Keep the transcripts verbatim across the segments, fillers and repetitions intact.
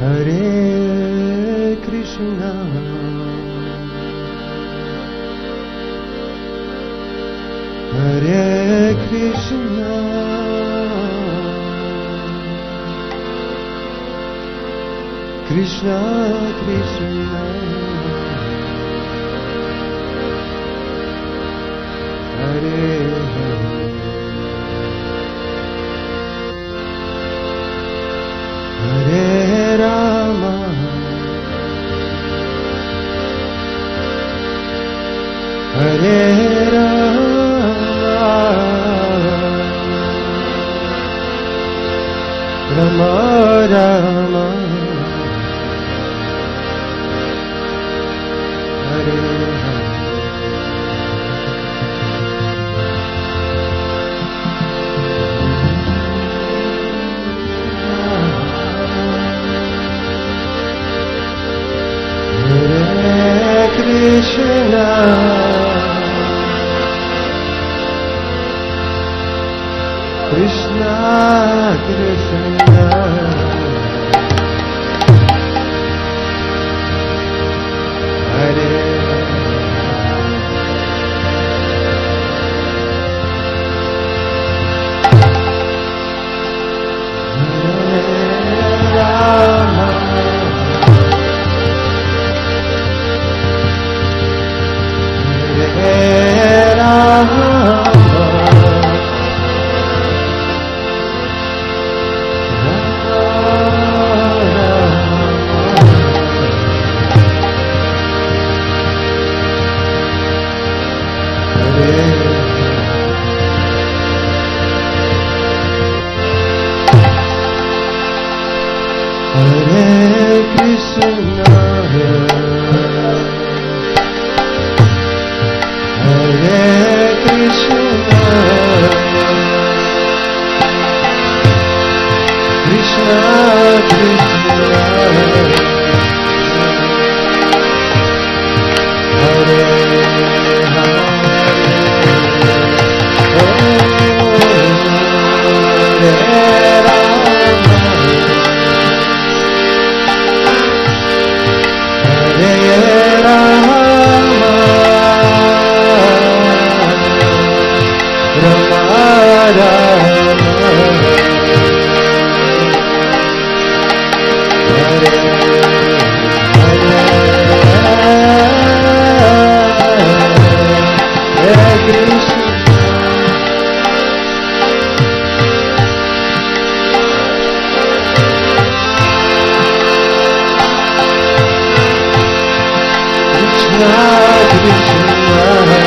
Hare Krishna, Hare Krishna, Krishna Krishna, Hare Hare, Hare Rama, Hare Rama, Rama Rama, Hare Hare, Krishna, Krishna Krishna, Hare Rama, Hare Rama, Hare Krishna, Hare Krishna, Krishna Krishna, Hare Hare, Hare Rama, Hare Rama, Rama Rama, Hare Hare, Hare Krishna, Krishna Krishna,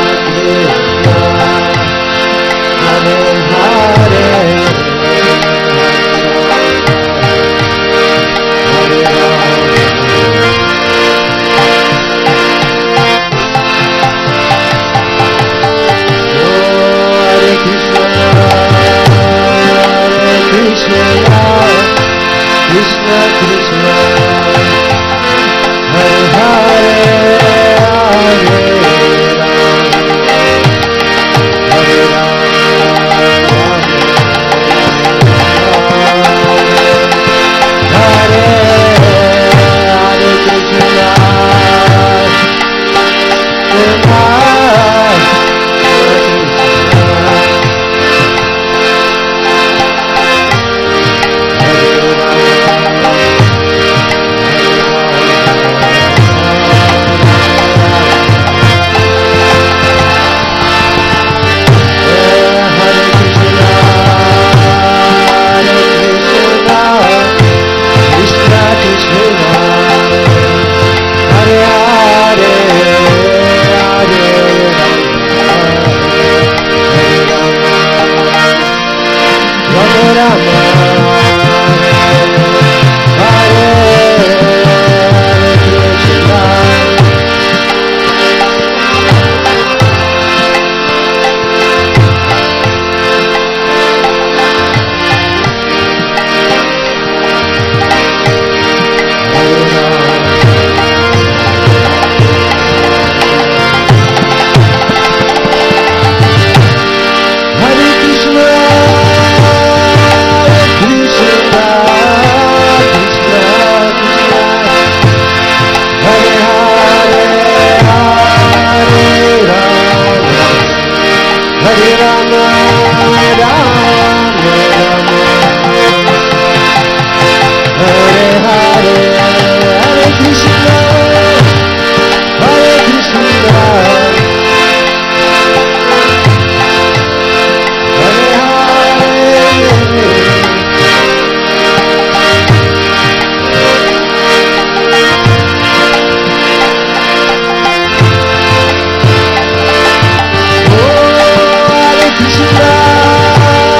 Krishna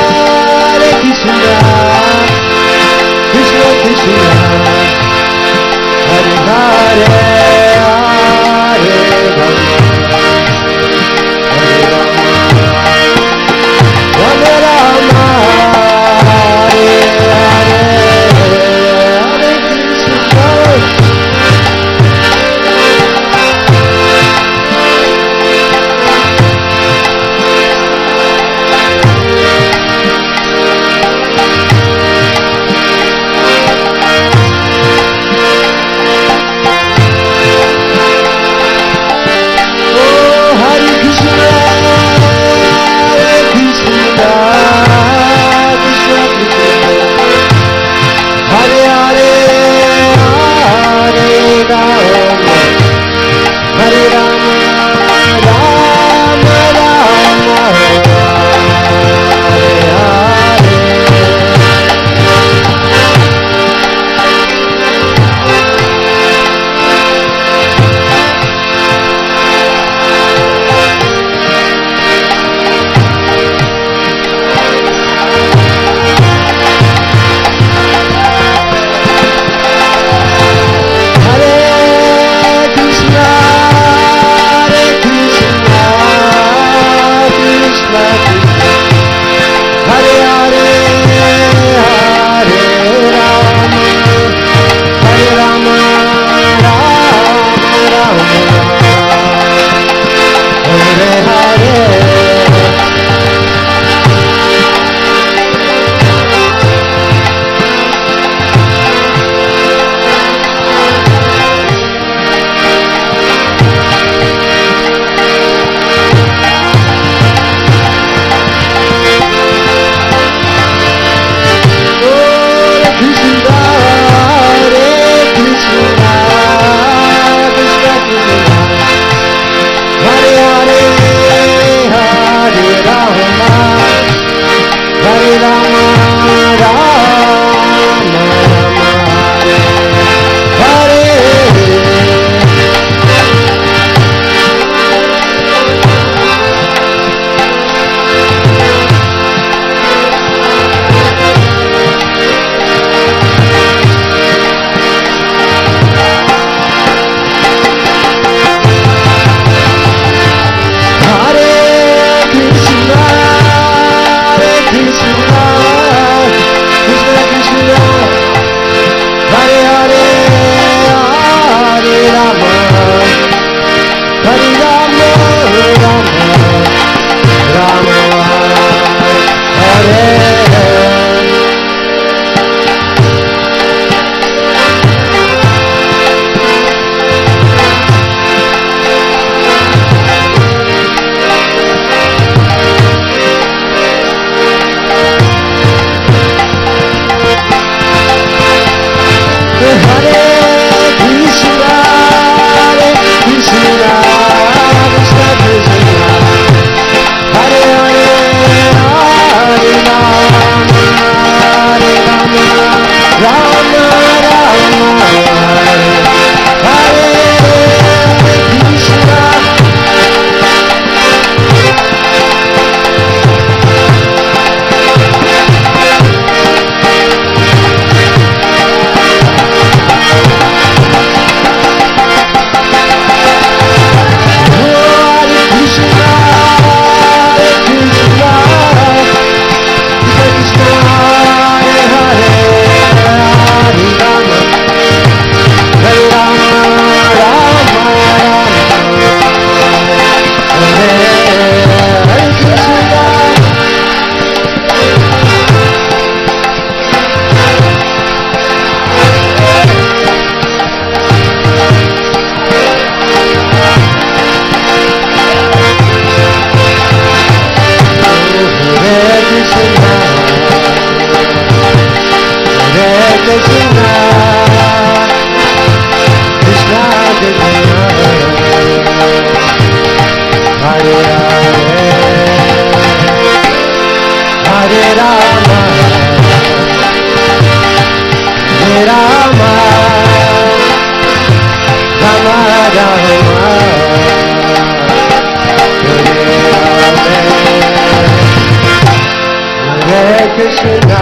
Rama, Hare Rama, Rama Rama, Hare Hare Krishna.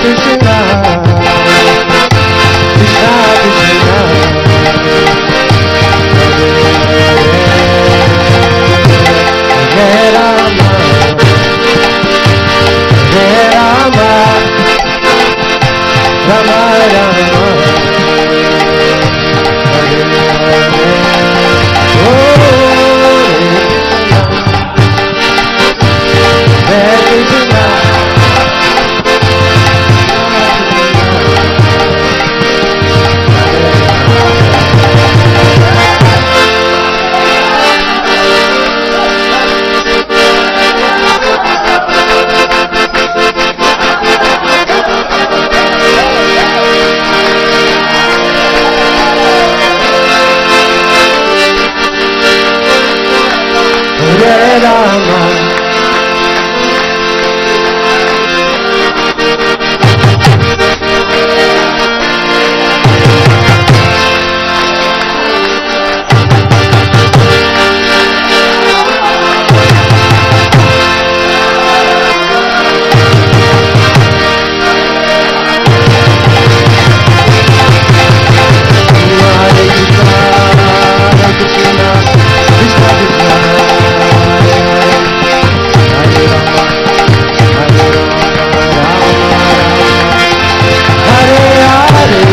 Krishna, Krishna Krishna, Hare Rama, Hare Rama, Rama Rama, Hare Hare, oh Hare Krishna, Hare Rama, Hare Krishna, Hare Krishna, Krishna Krishna, Hare Rama, Hare Rama, Hare Hare.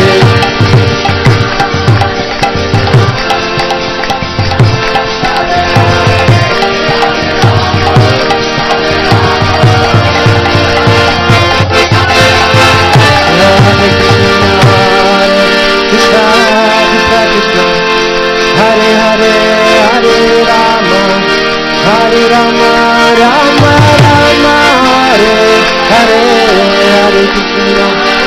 Krishna, Krishna Krishna, Hare Hare, Hare Rama, Hare Rama, Rama Rama, Hare Hare, Hare Krishna.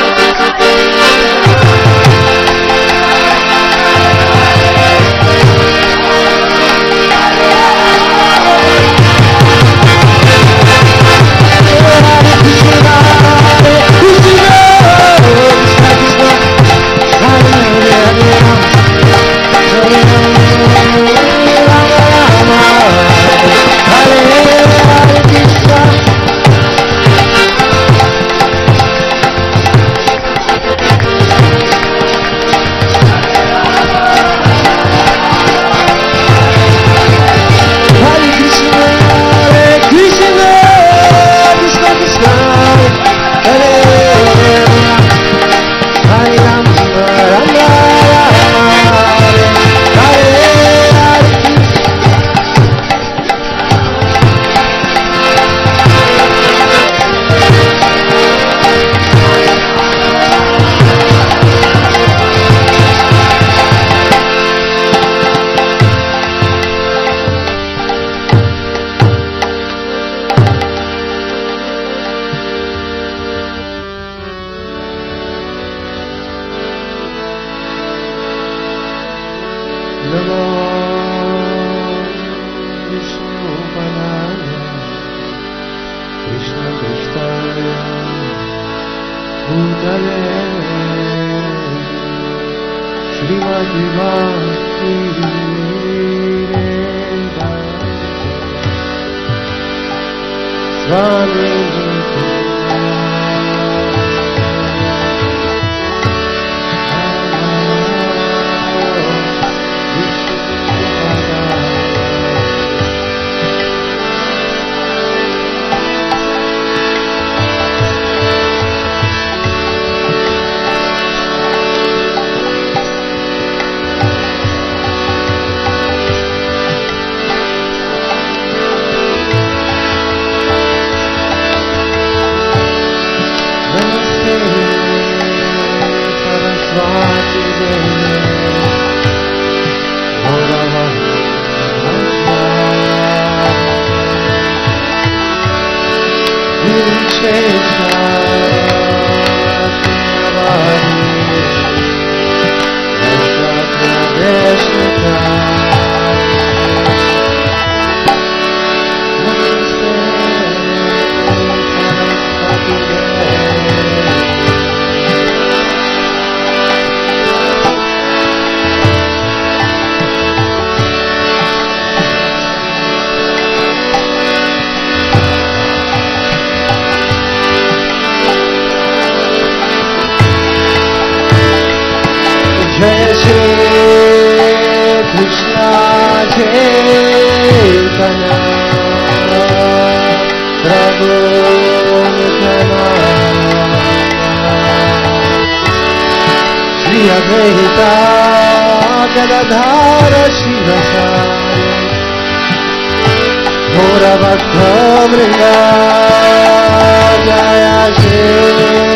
Namo Vishnupadaya, Krishna Prasthaya, Bhutale, Srimati Bhakti Swami Shri Advaita Gadadhara Shivasaya Ghora Bhakta Vrinda Jaya Shri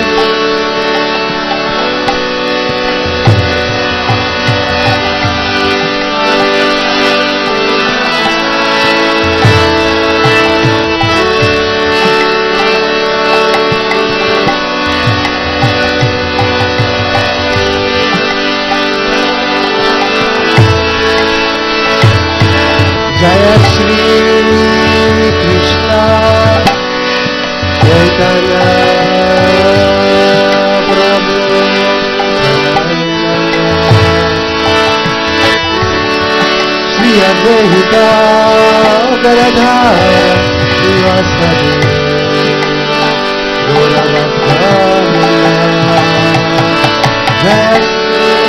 Jaya Shri Krishna Chaitanya Prabhu Shri Advaita Gadadhara Shivasadi Ghora Bhakta Vrinda Jaya Shri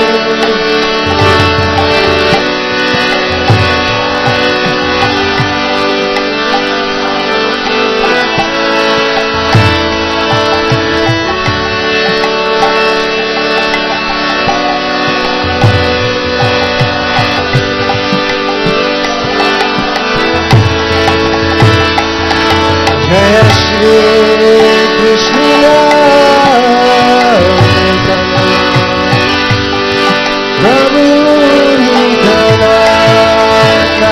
Jaya Shri Krishna Prabhu Nityananda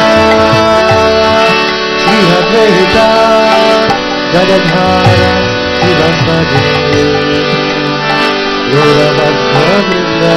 Shri Advaita Gadadhara Shivasadi Ghora Bhakta Vrinda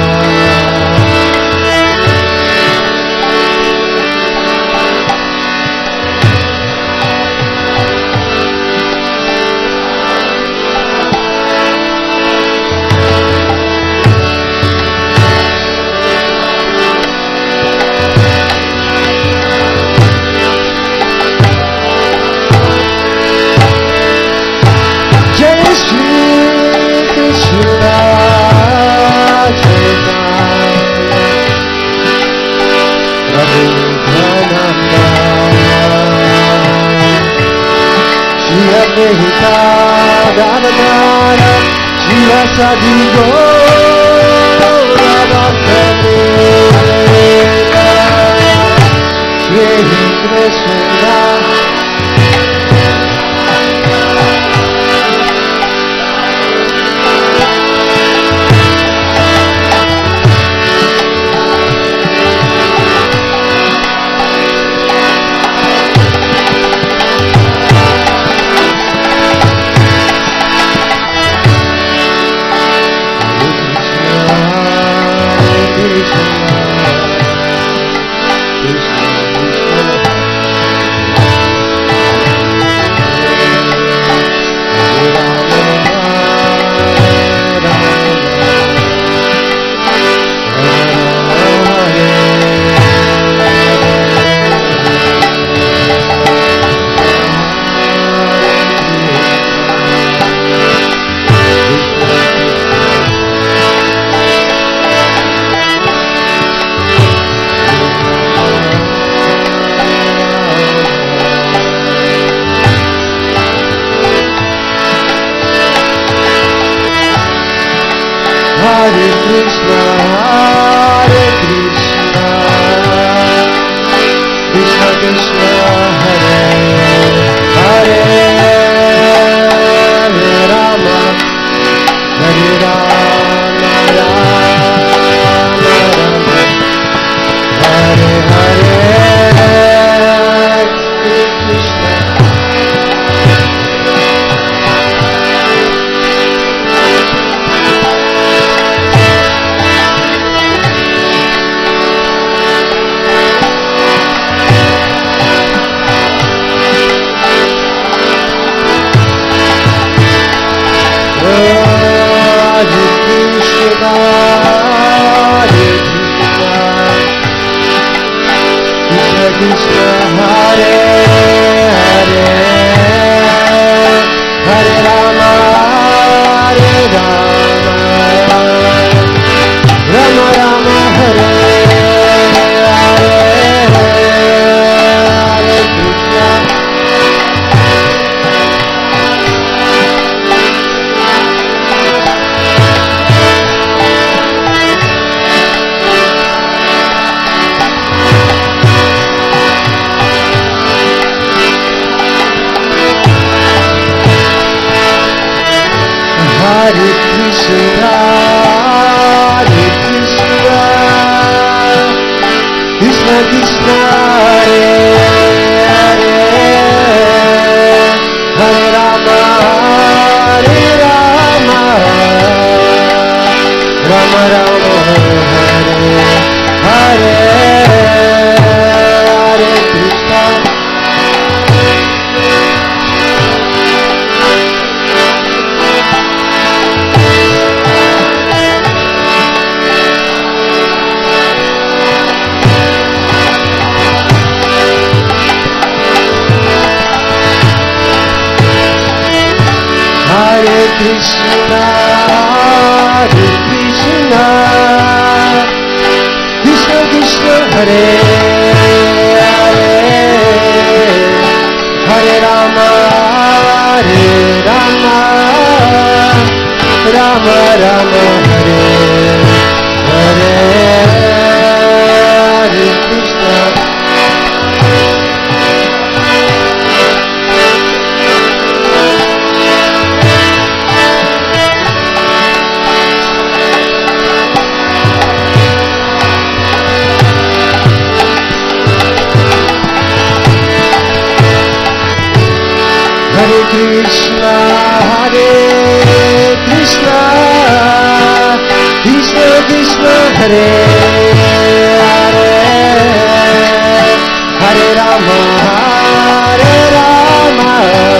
Gadadhara Shivasadi Ghora Bhakta Vrinda Shri Krishna Rama Hare Hare Krishna Hare Krishna, Hare Krishna, Krishna Krishna, Hare Hare, Hare Rama, Hare Rama, Rama Rama, Hare Hare, Hare Krishna. Hare Krishna, Hare Krishna, Krishna Krishna, Hare Hare, Hare Rama, Hare Rama,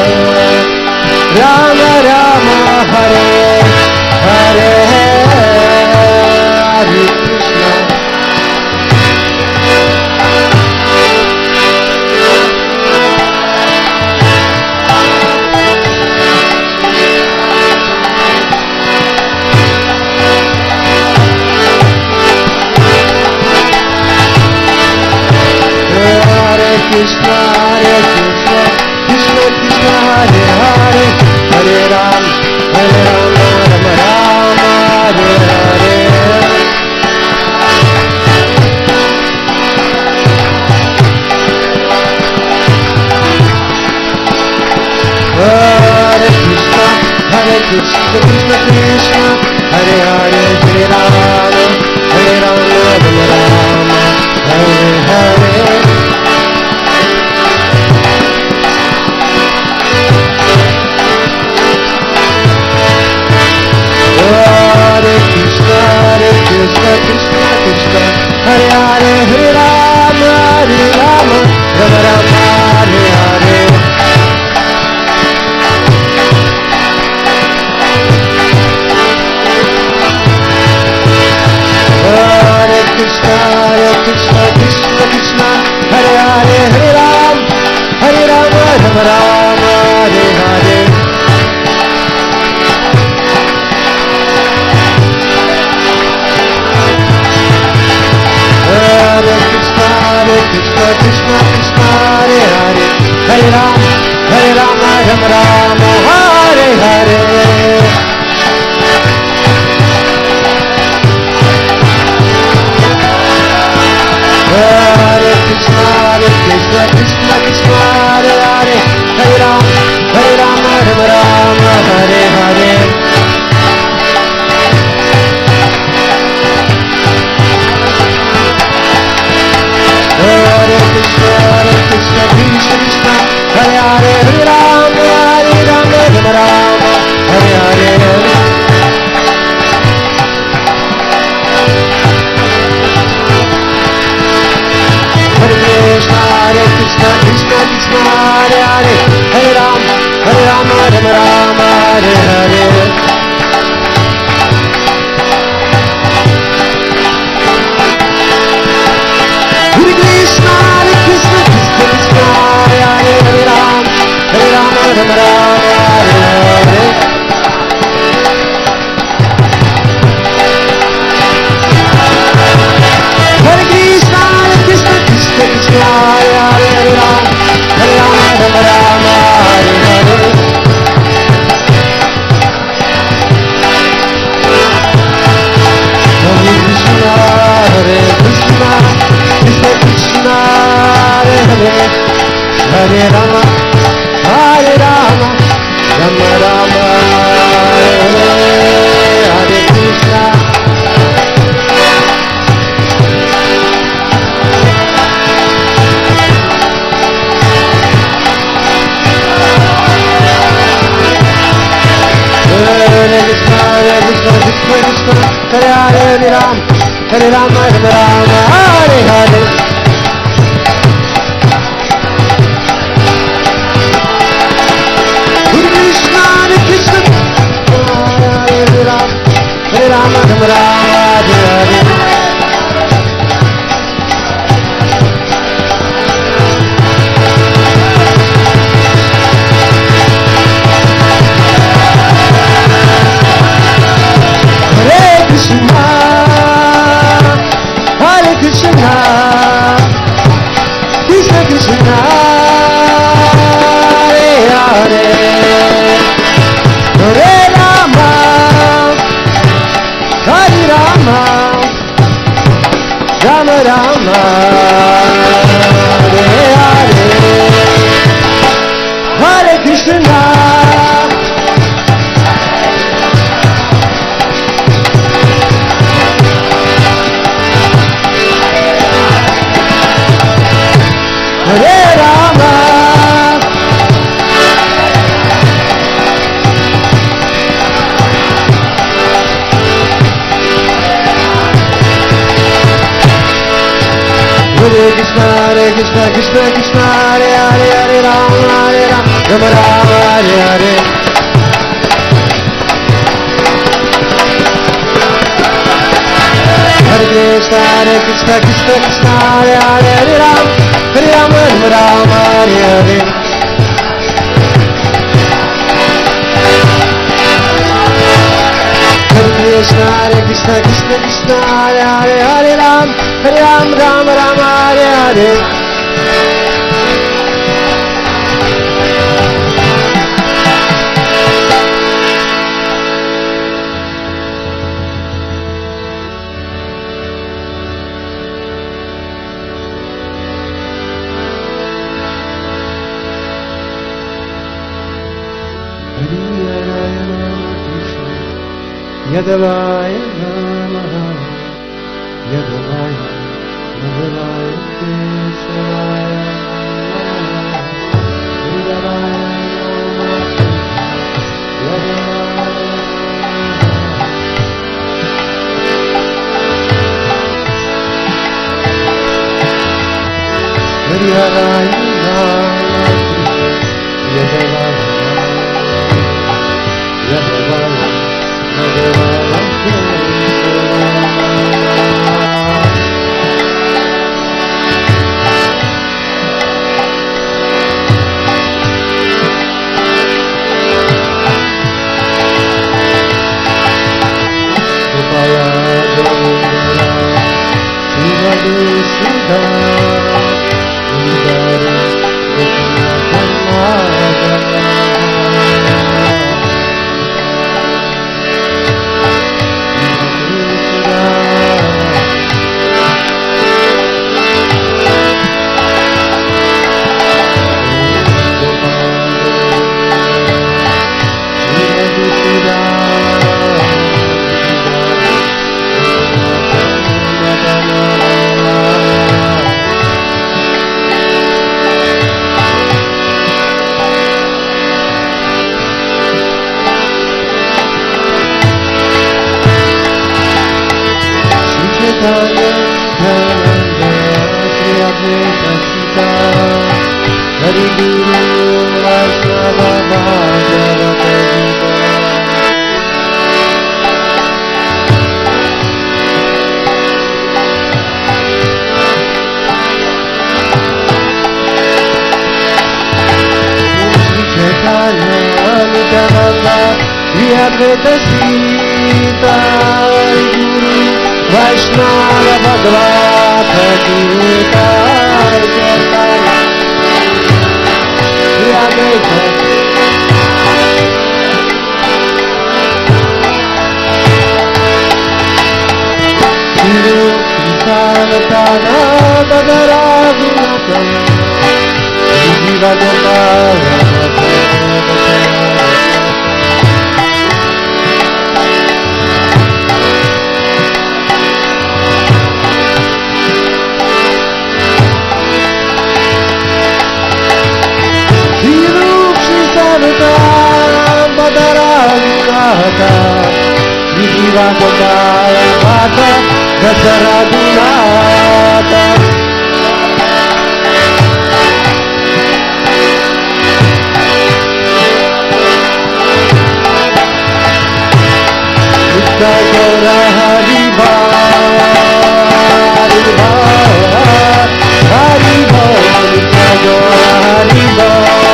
Rama Rama, Hare Hare, Hare Krishna. Krishna, Hare Krishna, Krishna Krishna, Hare Hare, Hare Ram, Hare Rama, Rama Rama, Hare Hare. Hare Krishna, Hare Krishna, Krishna Krishna, Hare Hare, Hare Rama, Hare Rama, Rama Rama, Hare Hare. Hare Krishna, Hare Krishna, Krishna Krishna, Hare Hare, Hare Rama, Hare Rama, Rama Rama, Hare Hare. Hare Krishna, Hare Krishna, Krishna Krishna, Hare Hare, Hare Rama, Hare Rama, Rama Rama, Hare Hare. Hare Krishna, Hare Krishna, Krishna Krishna, Hare Hare, Hare Rama, Hare Rama, Rama Rama, Hare Hare. Hare Krishna, Hare Krishna, Krishna Krishna, Hare Hare, Hare Rama, Hare Rama, Rama Rama, Hare Hare. Hare Krishna, Hare Krishna, Krishna Krishna, Hare Hare, Hare Rama, Hare Rama, Rama Rama, Hare Hare. Hare Krishna, Hare Krishna, Krishna Krishna, Hare Hare, Hare Rama, Hare Rama, Rama Rama, Hare Hare. Hare Krishna, Hare Krishna, Krishna Krishna, Hare Hare, Hare Rama, Hare Rama, Rama Rama, Hare Hare. Hare Krishna, Hare Krishna, Krishna Krishna, Hare Hare, Hare Rama, Hare Rama, Rama Rama, Hare Hare. Hare Krishna, Hare Krishna, Krishna Krishna, Hare Hare, Hare Rama, Hare Rama, Ram, Hare Ram, Ram Ram, Hare Hare. Hare Krishna, Hare Krishna, Hare Ram, Hare Ram, Ram Ram, Hare Hare. Krishna Krishna Hare Hare Hare Rama Hare Rama Rama Rama Hare Hare Hare Krishna Hare Rama Hare Krishna Hare Krishna Krishna Krishna Hare Hare Hare Rama Hare Rama Rama Rama Hare Hare Hare Krishna Hare Krishna Krishna Krishna Hare Hare Hare Rama Hare Rama Rama Rama Hare Hare Hare Krishna Hare Krishna Krishna Krishna Hare Hare Hare Rama Hare Rama Rama Rama Hare Hare Yadavaya Namaha Yadavaya Yadavaya Keshavaya Yadavaya Namaha Yadavaya Yadavaya Namaha Yadavaya Yadavaya Advaita Sita Guru Vaishnava Bhagavata Gita Advaita Guru Krishna Tadara Gunata Jiva Gopala Badara Gata Shiva Kondaya Mata Dasaragunata Nitya Gora Hariba Hariba Hariba Nitya Gora Hariba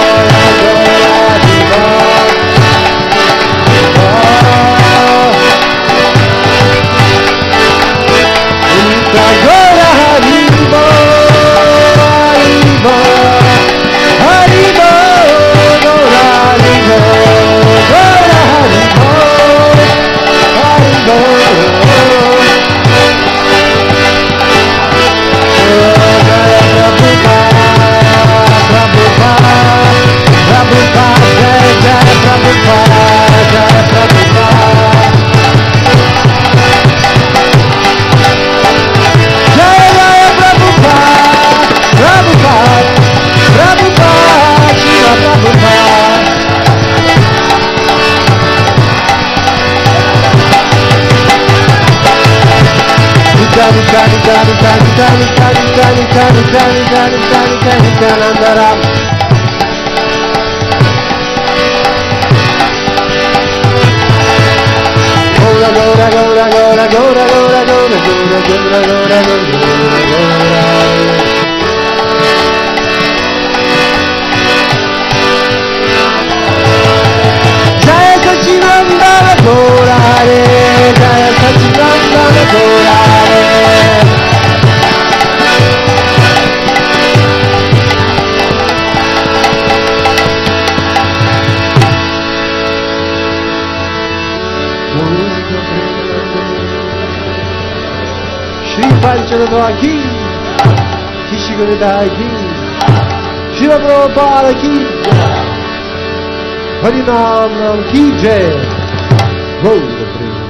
Gora Haribo, Haribo, Haribo, Gora Haribo, Gora Haribo, Haribo. Jaya Prabhupada, Prabhupada, Prabhupada, Jaya Jaya Prabhupada, Jaya Prabhupada. Prabhupada, Prabhupada, Shiva Prabhupada. Nitya Nitya Nitya Nitya Nitya Nitya Nitya Nitya Nitya Nitya Nitya Nitya Nityanandara. Gora Gora Gora Gora Gora Gora Gora Gora Gora Gora Gora. Jaya Sachidananda Gora Hare, Jaya Sachidananda Gora Hare. Shri Panchadava ki, Kishi Gurudai ki, Srila Prabhupada ki, Harinam Nam ki Jai. Govinda Prema.